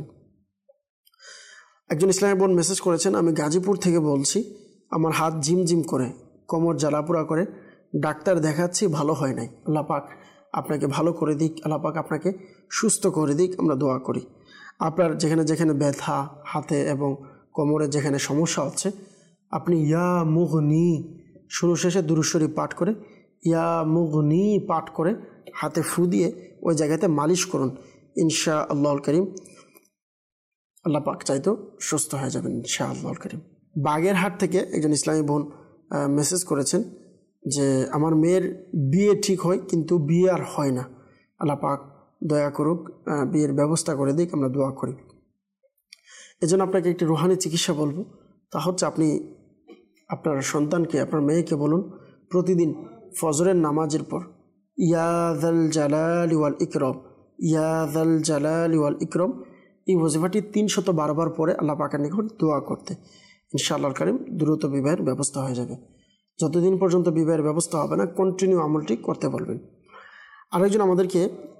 একজন ইসলামী বোন মেসেজ করেছেন, আমি গাজীপুর থেকে বলছি, আমার হাত ঝিমঝিম করে, কোমর জ্বালাপোড়া করে, ডাক্তার দেখাচ্ছি, ভালো হয় নাই। আল্লাহ পাক আপনাকে ভালো করে দিক, আল্লাহ পাক আপনাকে সুস্থ করে দিক, আমরা দোয়া করি। আপনার যেখানে যেখানে ব্যথা হাতে এবং কোমরে যেখানে সমস্যা হচ্ছে, আপনি ইয়া মুগনি শুরু শেষে দুরূদ শরীফ পাঠ করে, ইয়া মুগনি পাঠ করে হাতে ফু দিয়ে ওই জায়গাতে মালিশ করুন, ইনশা আল্লাহুল করিম আল্লাহ পাক চাইতো সুস্থ হয়ে যাবেন ইনশা আল্লাহুল করিম। বাগেরহাট থেকে একজন ইসলামী বোন মেসেজ করেছেন যে আমার মেয়ের বিয়ে ঠিক হয় কিন্তু বিয়ে আর হয় না, আল্লাহ পাক দয়া করুক, বিয়ের ব্যবস্থা করে দিক, আমরা দোয়া করি। এজন্য আপনাকে একটি রুহানি চিকিৎসা বলবো, তা হচ্ছে আপনি আপনার সন্তানকে, আপনার মেয়েকে বলুন প্রতিদিন ফজরের নামাজের পর ইয়া যাল জালালি ওয়াল ইকরাম, ইয়া যাল জালালি ওয়াল ইকরাম, এই ওয়াজিফাটি 312 বার পরে আল্লাহ পাকের নিকট দোয়া করতে, ইনশাআল্লাহ কারীম দ্রুত বিবাহের ব্যবস্থা হয়ে যাবে। যতদিন পর্যন্ত বিবাহের ব্যবস্থা হবে না কন্টিনিউ আমলটি করতে বলবেন। আরেকজন আমাদেরকে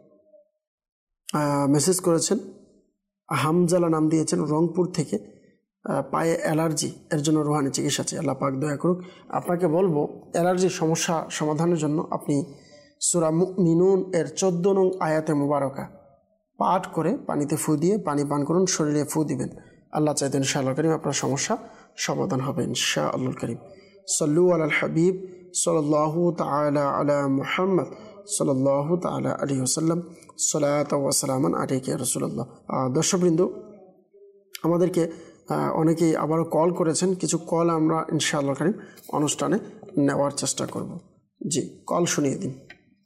মেসেজ করেছেন, হামজালা নাম দিয়েছেন, রংপুর থেকে, পায়ে অ্যালার্জি, এর জন্য রুহানি চিকিৎসা চাই, আল্লাহ পাক দয়া করুক। আপনাকে বলবো অ্যালার্জির সমস্যা সমাধানের জন্য আপনি সূরা মুমিনুন এর 14 নং আয়াতে মুবারকা পাঠ করে পানিতে ফু দিয়ে পানি পান করুন, শরীরে ফু দিবেন, আল্লাহ চাইতেন ইনশাআল্লাহ করিম আপনার সমস্যা সমাধান হবে ইনশাআল্লাহ করিম। সাল্লু আলাল হাবিব সাল্লাল্লাহু তাআলা আলা মুহাম্মদ সাল্লাল্লাহু তাআলা আলাইহি ওয়াসাল্লাম, সালাতু ওয়া সালামান আলাইকা ইয়া রাসূলুল্লাহ। দর্শকবৃন্দ, আমাদেরকে অনেকেই আবারও কল করেছেন, কিছু কল আমরা ইনশাআল্লাহ করিম অনুষ্ঠানে নেওয়ার চেষ্টা করব। জি, কল শুনিয়ে দিন।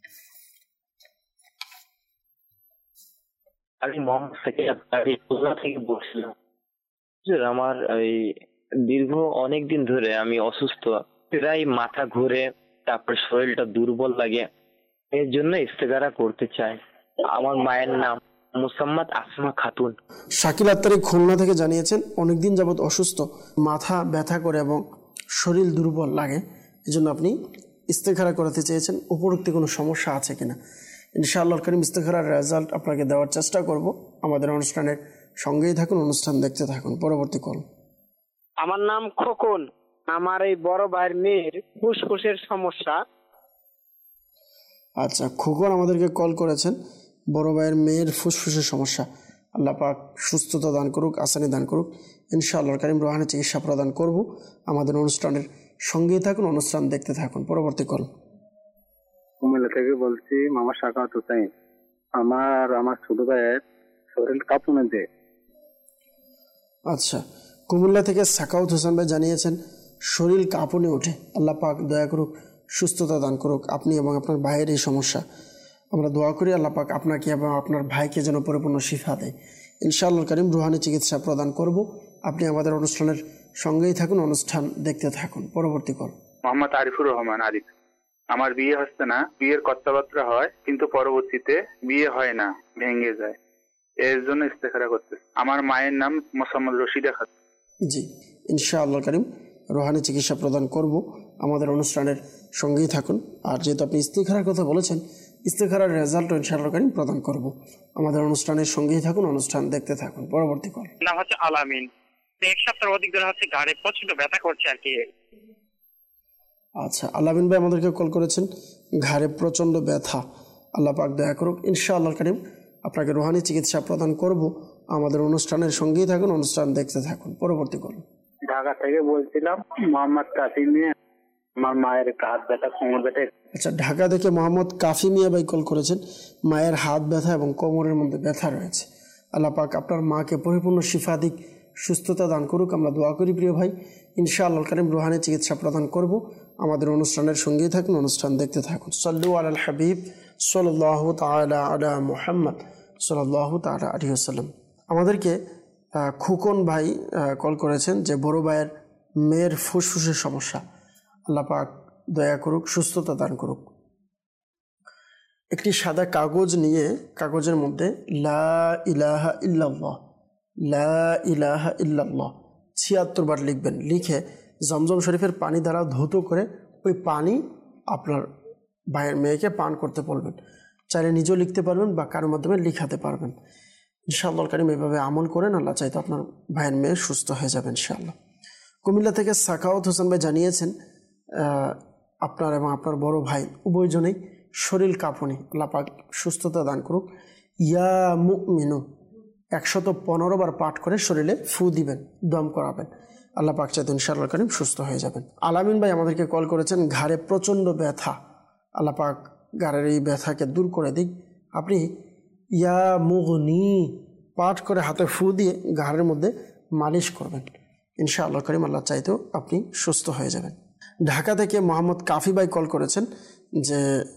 আমি মোহাম্মদ থেকে বলছিলাম, আমার এই দীর্ঘ অনেক দিন ধরে আমি অসুস্থ, প্রায় মাথা ঘুরে, তারপর শরীরটা দুর্বল লাগে, এর জন্য ইস্তেগারা করতে চাই। আমার মায়ের নাম মুসাম্মাদ আসমা খাতুন। শাকিল আত্তারি খুলনা থেকে জানিয়েছেন অনেকদিন যাবৎ অসুস্থ, মাথা ব্যথা করে এবং শরীর দুর্বল লাগে, এজন্য আপনি ইস্তেখারা করতে চেয়েছেন, উপরোক্ত কোনো সমস্যা আছে কিনা। ইনশাআল্লাহ করিম ইস্তেখারার রেজাল্ট আপনাকে দেওয়ার চেষ্টা করব। আমাদের অনুষ্ঠানের সঙ্গেই থাকুন, অনুষ্ঠান দেখতে থাকুন। পরবর্তী কল। আমার নাম খোকন, আমার এই বড় ভাইয়ের মেয়ের ফুসফুসের সমস্যা। আচ্ছা, খোকন আমাদেরকে কল করেছেন, বড় ভাইয়ের মেয়ের ফুসফুসের সমস্যা, আল্লাহ পাক সুস্থতা দান করুক, আসানি দান করুক, ইনশাআল্লাহ কারীম রুহানি চিকিৎসা প্রদান করব। আমাদের অনুষ্ঠানের সঙ্গেই থাকুন, অনুষ্ঠান দেখতে থাকুন। পরবর্তী কল। কুমিল্লা থেকে বলছি, মামা সাকাওয়াত হোসেন। আমার ছোট ভাইয়ের শরীর কাঁপুনে দেয়। আচ্ছা, কুমিল্লা থেকে সাকাউত হোসেন ভাই জানিয়েছেন শরীর কাঁপুনে ওঠে, আল্লাহ পাক দয়া করুক, সুস্থতা দান করুক আপনি এবং আপনার ভাইয়ের এই সমস্যা। আমরা দোয়া করি আল্লাহ পাক আপনাকে এবং আপনার ভাইকে যেন পরিপূর্ণ শিফা দেয়। ইনশাআল্লাহ কারীম রুহানি চিকিৎসা প্রদান করব। আপনি আমাদের অনুষ্ঠানের সঙ্গেই থাকুন, অনুষ্ঠান দেখতে থাকুন। পরবর্তী কল। মোহাম্মদ আরিফুর রহমান। আরিফ, আমার বিয়ে হচ্ছে না, বিয়ের কথাবার্তা হয় কিন্তু পরবর্তীতে বিয়ে হয় না, ভেঙে যায়, এর জন্য ইস্তেখারা করতে। আমার মায়ের নাম মোসাম্মদ রশিদা খাতুন। জি, ইনশাআল্লাহ কারীম রুহানি চিকিৎসা প্রদান করব। আমাদের অনুষ্ঠানের সঙ্গেই থাকুন। আর যেহেতু আপনি ইস্তেখারার কথা বলেছেন, ইস্তেখারার রেজাল্ট ইনশাআল্লাহ কারীম প্রদান করব। আমাদের অনুষ্ঠানের সঙ্গেই থাকুন, অনুষ্ঠান দেখতে থাকুন। পরবর্তী কল। নাম হচ্ছে আলামিন। এক সপ্তাহের অধিক ধরে হচ্ছে ঘাড়ে প্রচন্ড ব্যথা করছে আর কি। আচ্ছা, আলামিন ভাই আমাদেরকে কল করেছেন, ঘাড়ে প্রচণ্ড ব্যথা, আল্লাহ পাক দয়া করুক, ইনশাআল্লাহ কারীম আপনাকে রুহানি চিকিৎসা প্রদান করব। আমাদের অনুষ্ঠানের সঙ্গেই থাকুন, অনুষ্ঠান দেখতে থাকুন। পরবর্তী কল। ঢাকা থেকে বলছিলাম, মোহাম্মদ কাফি মিয়া। আমার মায়ের হাত ব্যথা, কোমর ব্যথা। আচ্ছা, ঢাকা থেকে মোহাম্মদ কাফি মিয়া ভাই কল করেছেন, মায়ের হাত ব্যথা এবং কোমরের মধ্যে ব্যথা রয়েছে, আল্লাহ পাক আপনার মাকে পরিপূর্ণ শিফা দিক, সুস্থতা দান করুক, আমরা দোয়া করি প্রিয় ভাই। ইনশাআল্লাহ কারীম রুহানি চিকিৎসা প্রদান করব। আমাদের অনুষ্ঠানের সঙ্গেই থাকুন, অনুষ্ঠান দেখতে থাকুন। সাল্লু আলাল হাবিব সাল্লাল্লাহু তাআলা আলা মুহাম্মদ সাল্লাল্লাহু তাআলা আলাইহি ওয়াসাল্লাম। আমাদেরকে খোকন ভাই কল করেছেন যে বড় ভাইয়ের মেয়ের ফুসফুসের সমস্যা, আল্লাহ পাক দয়া করুক, সুস্থতা দান করুক। একটি সাদা কাগজ নিয়ে কাগজের মধ্যে লা ইলাহা ইল্লাল্লাহ, লা ইলাহা ইল্লাল্লাহ 76 বার লিখবেন। লিখে জমজম শরীফের পানি দ্বারা ধৌত করে ওই পানি আপনার ভাইয়ের মেয়েকে পান করতে বলবেন। চাইলে নিজেও লিখতে পারবেন বা কারোর মাধ্যমে লিখাতে পারবেন। ইনশাআল্লাহ কারীম এভাবে আমল করেন, আল্লাহ চাইতো আপনার ভাইয়ের মেয়ে সুস্থ হয়ে যাবে ইনশাআল্লাহ। কুমিল্লা থেকে সাখাওয়াত হোসেন ভাই জানিয়েছেন আপনার এবং আপনার বড় ভাই উভয়জনেই শরীর কাঁপুনি, আল্লাহ পাক সুস্থতা দান করুক। ইয়া মুমিনু 115 বার পাঠ করে শরীরে ফু দিবেন, দম করাবেন, আল্লাহ পাক চাইতো ইনশাআল্লাহ কারীম সুস্থ হয়ে যাবেন। আলামিন ভাই আমাদেরকে কল করেছেন, ঘাড়ে প্রচণ্ড ব্যথা, আল্লাহ পাক ঘাড়ের এই ব্যথাকে দূর করে দিক। আপনি ইয়া মুগনি পাঠ করে হাতে ফু দিয়ে ঘাড়ের মধ্যে মালিশ করবেন, ইনশাআল্লাহ কারীম আল্লাহ চাইতো আপনি সুস্থ হয়ে যাবেন। ঢাকা থেকে মোহাম্মদ কাফি ভাই কল করেছেন যে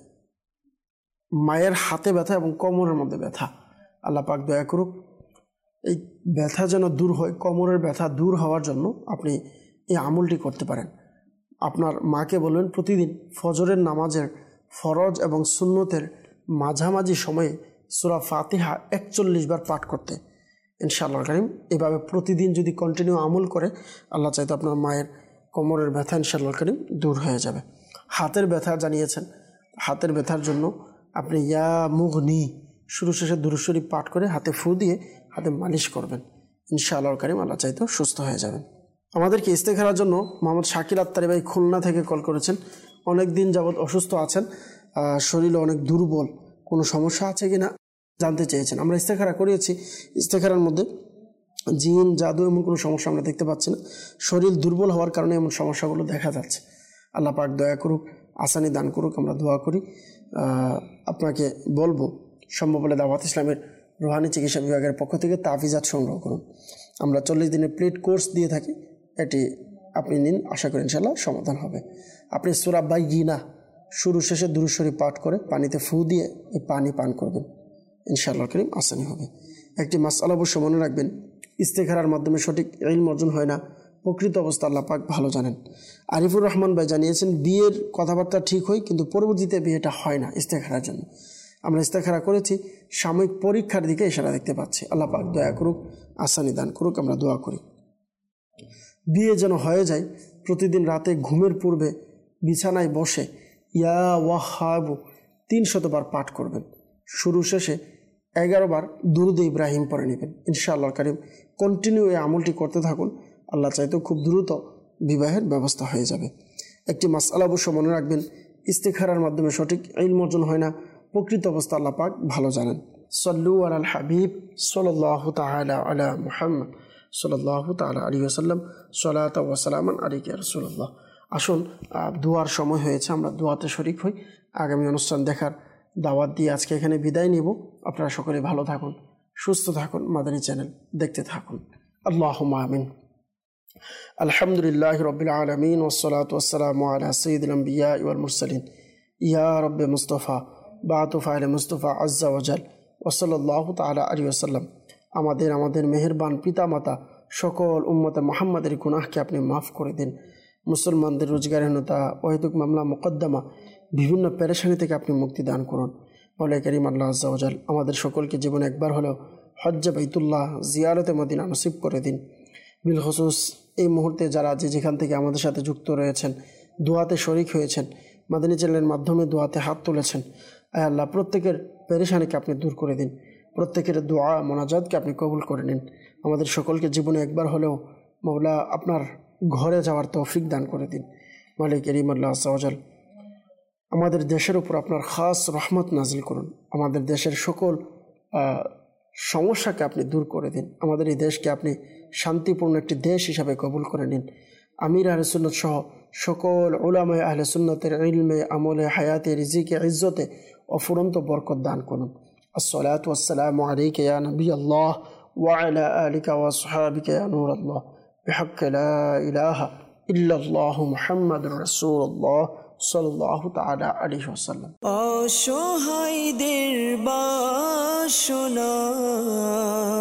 মায়ের হাতে ব্যথা এবং কোমরের মধ্যে ব্যথা, আল্লাহ পাক দয়া করুক এই ব্যথা যেন দূর হয়। কোমরের ব্যথা দূর হওয়ার জন্য আপনি এই আমলটি করতে পারেন। আপনার মাকে বলবেন প্রতিদিন ফজরের নামাজের ফরজ এবং সুন্নতের মাঝামাঝি সময়ে সূরা ফাতিহা 41 বার পাঠ করতে, ইনশাআল্লাহ কারীম এভাবে প্রতিদিন যদি কন্টিনিউ আমল করে আল্লাহ চাইতো আপনার মায়ের কোমরের ব্যথা ইনশাআল্লাহ কারীম দূর হয়ে যাবে। হাতের ব্যথা জানিয়েছেন, হাতের ব্যথার জন্য আপনি ইয়া মুগনি শুরু শেষে দুরূদ শরীফ পাঠ করে হাতে ফু দিয়ে হাতে মালিশ করবেন, ইনশাআল্লাহ কারীম আল্লাহ চাইতো সুস্থ হয়ে যাবেন। আমাদেরকে ইস্তেখারার জন্য মোহাম্মদ শাকিল আত্তারি ভাই খুলনা থেকে কল করেছেন, অনেক দিন যাবৎ অসুস্থ আছেন, শরীরে অনেক দুর্বল, কোনো সমস্যা আছে কি না জানতে চেয়েছেন। আমরা ইস্তেখারা করিয়েছি, ইস্তেখারার মধ্যে জিন জাদু এমন কোনো সমস্যা আমরা দেখতে পাচ্ছি না, শরীর দুর্বল হওয়ার কারণে এমন সমস্যাগুলো দেখা যাচ্ছে। আল্লাহ পাক দয়া করুক, আসানি দান করুক, আমরা দোয়া করি। আপনাকে বলবো সম্ভব হলে দাওয়াত ইসলামের রুহানি চিকিৎসা বিভাগের পক্ষ থেকে তাফিজাত সংগ্রহ করুন। আমরা 40 দিনের প্লেট কোর্স দিয়ে থাকি, এটি আপনি নিন, আশা করি ইনশাআল্লাহ সমাধান হবে। আপনি সূরা বাইয়িনা শুরু শেষে দুরূদ শরীফ পাঠ করে পানিতে ফু দিয়ে এই পানি পান করবেন, ইনশাআল্লাহ কারীম আসানি হবে। একটি মাসআলা অবশ্য মনে রাখবেন, ইস্তেখারার মাধ্যমে সঠিক ইলম অর্জন হয় না, প্রকৃত অবস্থা আল্লাহ পাক ভালো জানেন। আরিফুর রহমান ভাই জানিয়েছেন বিয়ের কথাবার্তা ঠিক হয় কিন্তু পরবর্তীতে বিয়েটা হয় না ইস্তেখারার জন্য। আমরা ইস্তেখারা করেছি, সাময়িক পরীক্ষার দিকে ইশারা দেখতে পাচ্ছি, আল্লাহ পাক দয়া করুক, আসানি দান করুক, আমরা দোয়া করি। বিয়ে যেন হয়ে যায়, প্রতিদিন রাতে ঘুমের পূর্বে বিছানায় বসে ইয়া ওয়াহাবু 300 বার পাঠ করবেন, শুরু শেষে 11 বার দুরুদ ইব্রাহিম পড়ে নেবেন, ইনশাআল্লাহ কারীম কন্টিনিউ এই আমলটি করতে থাকুন, আল্লাহ চাইতো খুব দ্রুত বিবাহের ব্যবস্থা হয়ে যাবে। একটি মাসআলা অবশ্য মনে রাখবেন, ইস্তেখারার মাধ্যমে সঠিক ইলম অর্জন হয় না, প্রকৃত অবস্থা আল্লাহ পাক ভালো জানেন। সাল্লু আলাল হাবিব সাল্লাল্লাহু তাআলা আলা মুহাম্মদ সাল্লাল্লাহু তাআলা আলাইহি ওয়াসাল্লাম, সালাতু ওয়া সালামান আলাইকা ইয়া রাসূলুল্লাহ। আসুন দোয়ার সময় হয়েছে, আমরা দোয়াতে শরীক হই। আগামী অনুষ্ঠান দেখার দাওয়াত দিয়ে আজকে এখানে বিদায় নিব। আপনারা সকলে ভালো থাকুন, সুস্থ থাকুন, মাদানী চ্যানেল দেখতে থাকুন। আল্লাহুম্মা আমিন। আলহামদুলিল্লাহি রাব্বিল আলামিন ওয়াসসালাতু ওয়াসসালামু আলা সাইয়্যিদিল আমবিয়া ওয়াল মুরসালিন ইয়া রাব্বি মুস্তাফা বাতু ফাইল মুস্তাফা আজ্জা ওয়াজাল ওয়া সাল্লাল্লাহু তাআলা আলাইহি ওয়াসাল্লাম। আমাদের মেহেরবান পিতামাতা সকল উম্মতে মুহাম্মাদের গুনাহকে আপনি মাফ করে দিন। মুসলমানদের রোজগারহীনতা, অহেতুক মামলা মোকদ্দমা, বিভিন্ন পেরেশানি থেকে আপনি মুক্তি দান করুন। মওলা কারীম আল্লাহ আজ্জা ওয়াজাল আমাদের সকলকে জীবনে একবার হলেও হজ্জে বাইতুল্লাহ জিয়ারতে মদিনা নসিব করে দিন। বিলখুসুস এই মুহূর্তে যারা যেখান থেকে আমাদের সাথে যুক্ত রয়েছেন, দোয়াতে শরিক হয়েছেন, মাদানী চ্যানেলের মাধ্যমে দোয়াতে হাত তুলেছেন, আয় আল্লাহ প্রত্যেকের পেরেশানিকে আপনি দূর করে দিন, প্রত্যেকের দোয়া মোনাজাতকে আপনি কবুল করে নিন। আমাদের সকলকে জীবনে একবার হলেও মওলা আপনার ঘরে যাওয়ার তৌফিক দান করে দিন। মালিক কারীম আল্লাহ আজ্জা ওয়াজাল আমাদের দেশের উপর আপনার খাস রহমত নাজিল করুন। আমাদের দেশের সকল সমস্যাকে আপনি দূর করে দিন। আমাদের এই দেশকে আপনি শান্তিপূর্ণ একটি দেশ হিসাবে কবুল করে নিন। আমির আহলে সুন্নাত সহ সকল উলামায়ে আহলে সুন্নাতের ইলমে, আমলে, হায়াতে, রিজিকে, ইজ্জতে অফুরন্ত বরকত দান করুন। আসসালাতু ওয়াসসালামু আলাইকা ইয়া নবী আল্লাহ ওয়া আলা আলিকা ওয়া আসহাবিকা ইয়া নূর আল্লাহ বিহাক্কি লা ইলাহা ইল্লাল্লাহু মুহাম্মাদুর রাসূলুল্লাহ সাল্লাল্লাহু তাআলা আলাইহি ওয়াসাল্লাম। অসহায়দের বাসনা